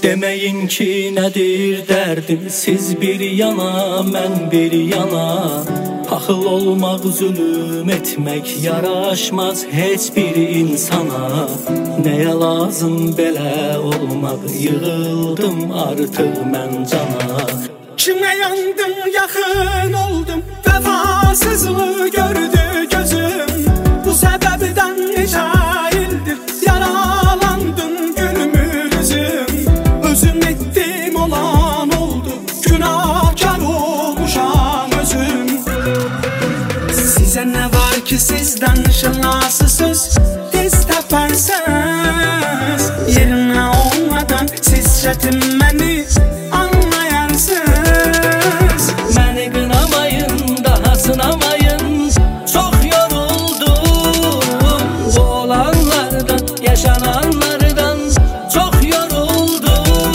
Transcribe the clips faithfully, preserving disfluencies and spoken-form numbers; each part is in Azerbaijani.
Deməyin ki, nədir dərdim, siz bir yana, mən bir yana. Paxıl olmaq, zülüm etmək yaraşmaz heç bir insana. Nəyə lazım belə olmaq, yığıldım artıq mən cana. Kimə yandım, yaxın oldum, vəfasızlığı gördü gözüm. Bu səbəbdən neçə ildir yaralandım gülümür üzüm. Özüm etdim olan oldu, günahkar olmuşam özüm. Sizə nə var ki, siz danışılası söz tez taparsınız. Yerinə olmadan siz çətinməni anlayarsınız. Məni qınamayın, daha sınamayın, çox yoruldum. Bu olanlardan, yaşananlardan çox yoruldum.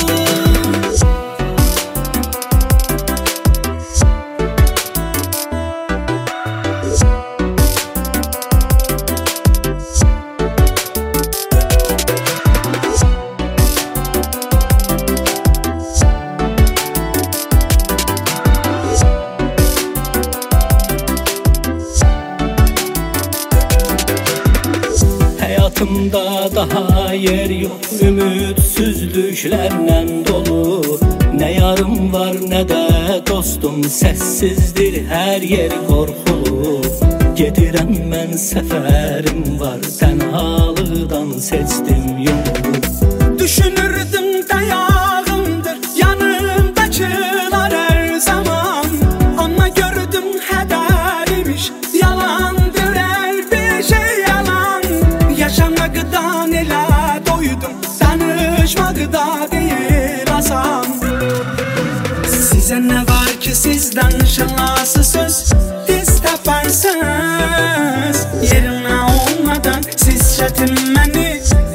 Həyatımda daha yer yox, ümidsizliklərlə dolu. Nə yarım var, nə də dostum, səssizdir hər yer qorxulu. Gedirəm mən, səfərim var, tənhalıqdan seçdim yolu. Düşünürdüm dayağımdır yanımdakılar hər zaman. Amma gördüm hədərimiş, yalandır hər bir şey yalan. Yaşamaqdan elə doydum, danışmaqda deyil asan. Sizə nə var ki, siz danışılası söz tez taparsınız. Yerinə olmadan siz çətinməni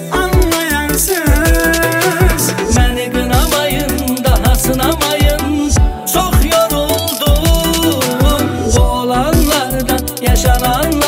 anlayarsınız. Məni qınamayın, daha sınamayın, çox yoruldum. Bu olanlardan, yaşananlardan